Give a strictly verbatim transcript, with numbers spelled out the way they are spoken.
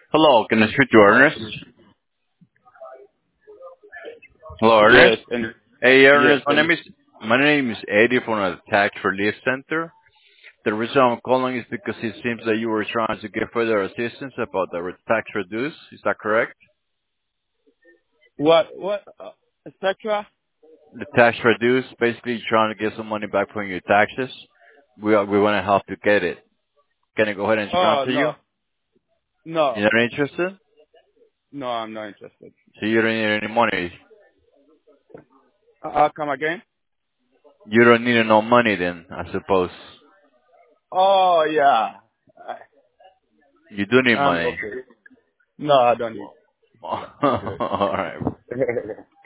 Hello, can I speak to Ernest? Hello, Yes, Ernest. and Hey, yes, Ernest. My and name is my name is Eddie from the Tax Relief Center. The reason I'm calling is because it seems that you were trying to get further assistance about the re- tax reduce. Is that correct? what what uh, et cetera? The tax reduce, basically trying to get some money back from your taxes. We are, we want to help you get it. Can I go ahead and Oh transfer you? no, no, You're not interested? no, I'm not interested. So you don't need any money. Uh, I'll come again. You don't need no money then, I suppose. Oh yeah, You do need I, I'm money. okay. No, I don't need. All right. Good.